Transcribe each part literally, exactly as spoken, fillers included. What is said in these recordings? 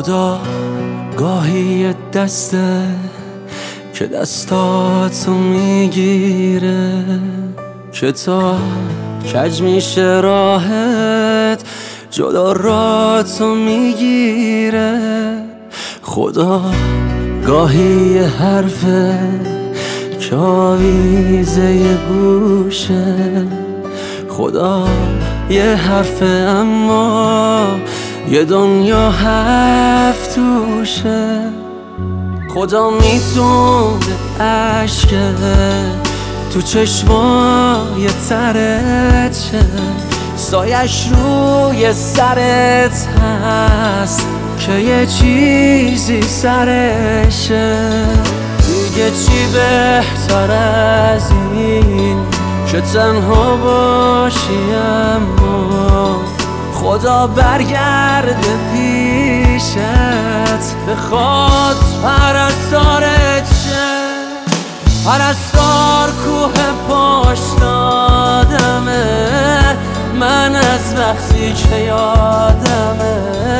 خدا گاهی دسته که دستاتو میگیره که تا کج میشه راحت جدا راتو میگیره. خدا گاهی حرفه که آویزه گوشه، خدا یه حرفه اما یه دنیا هفت توشه. خدا میتونه عشقه تو چشمای ترت شه، سایش روی سرت هست که یه چیزی سرشه. دیگه چی بهتر از این که تنها باشی اما خدا برگرده پیشت بخواد پرستارت شه. پرستار کوه پاش دادمه من از وقتی که یادمه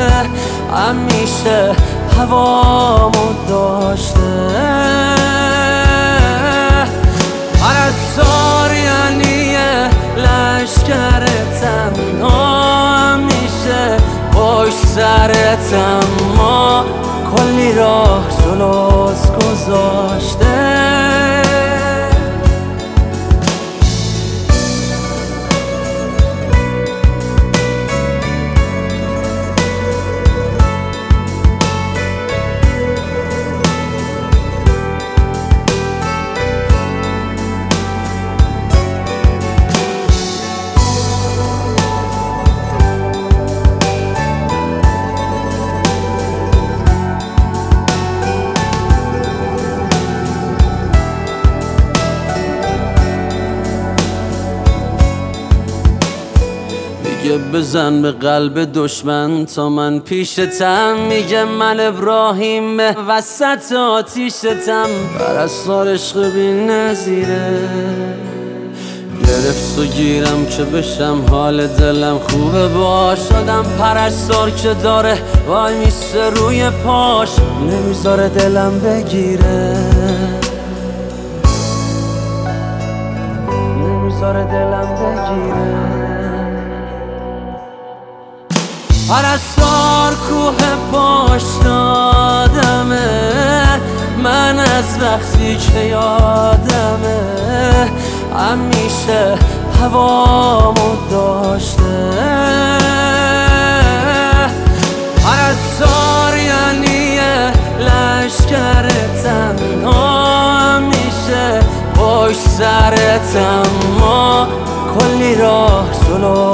همیشه هوامو داشته. پرستار یعنی لشکر تنها همیشه پشت سرت اما کلی راه جلوت گذاشته. میگه بزن به قلب دشمن تا من پیشتم، میگه من ابراهیم وسط آتیشتم. پرستار عشق بی نظیره گرفت و گیرم که بشم حال دلم خوبه باش. شدم پرستار که داره وای میسته روی پاش نمیذاره دلم بگیره، نمیذاره دلم بگیره. پرستار کوه پاش دادمه من از وقتی که یادمه همیشه هوامو داشته. پرستار یعنی لشکر تنها همیشه پشت سرت اما کلی راه جلو